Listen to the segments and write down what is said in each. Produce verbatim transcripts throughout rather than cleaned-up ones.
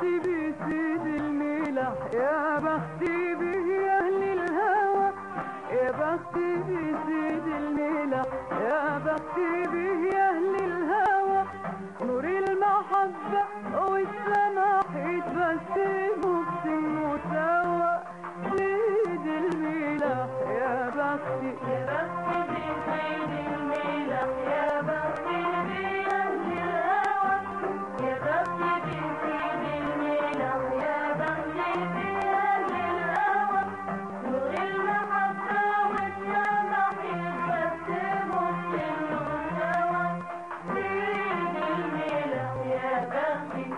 بختي بسيد الملح، يا بختي به أهل الهوى، يا بختي بسيد الملح، يا بختي به أهل الهوى. نور المحبة والسماح يتبسموا بسنه سوا، سيد الملح يا بختي، يا بختي بسيد الملح، يا بختي به أهل الهوى، يا بختي بسيد الملح، يا بختي به أهل الهوى. نور المحبة والسماح يتبسموا بسنه سوا، سيد الملح يا بختي.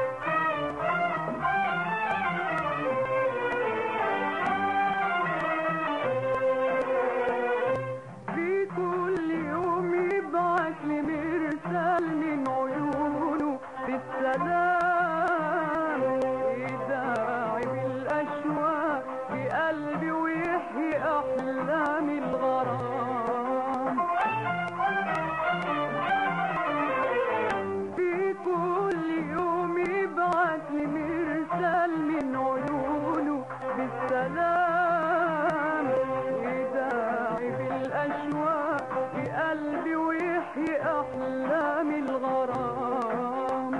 في كل يوم يبعت لي مرسال من عيونه بالسلام، يداعي بالأشواق في قلبي ويحيي أحلام الغرام. في كل يوم يبعت لي مرسال من عيونه بالسلام، يداعي بالأشواق في قلبي ويحيي أحلام الغرام.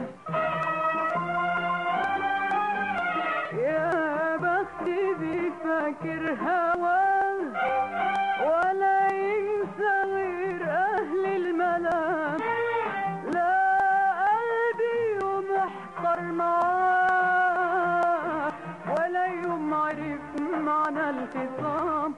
يا بختي بفاكر هواه ولا ينسى غير أهل المنام، لا قلبي يوم احتر معاه ولا يوم عرف معنى الخصام.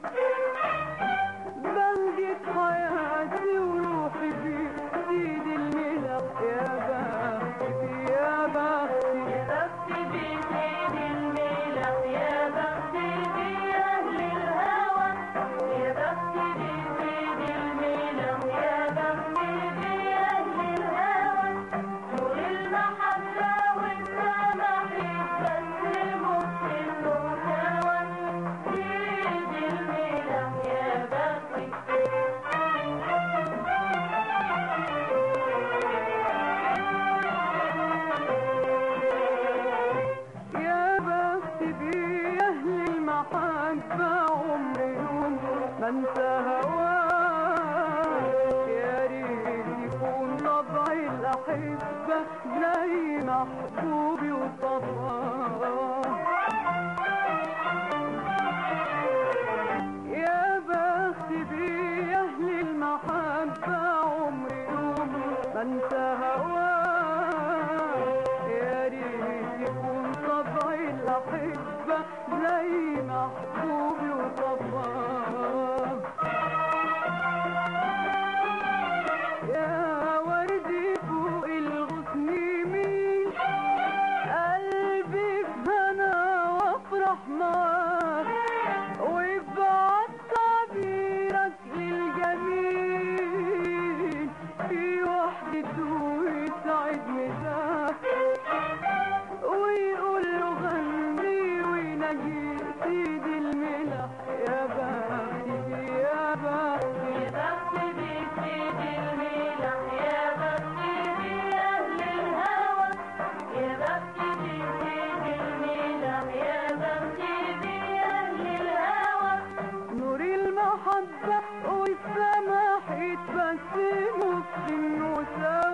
بلدت حياتي وروحي في سيد الملح، يا بختي يا بختي، يا بختي بسيد الملح، يا بختي به أهل الهوى، يا بختي بسيد الملح، يا بختي به أهل الهوى. نور المحبة والسماح يتبسموا بسنه سوا، سيد الملح يا بختي. يا بختي بأهل المحبة عمري يوم ما انسى هواه، يا ريت يكون طبعي الأحبة زي محبوبي وصفاه. يا بختي بأهل المحبة عمري يوم ما انسى هواه، يا ريت يكون طبعي الأحبة زي محبوبي وصفاه. يا وردي فوق الغصن يميل، قلبي في هنا وافرح معاك، وابعت تعبيرك للجميل في وحدته ويسعد مزاج، ويقول له غني وينجي سيد الملح، يا بختي يا بختي. يا بختي بسيد الملح، يا بختي به أهل الهوى، يا بختي بسيد الملح، يا بختي به أهل الهوى. نور المحبة والسماح يتبسموا بسنه سوا.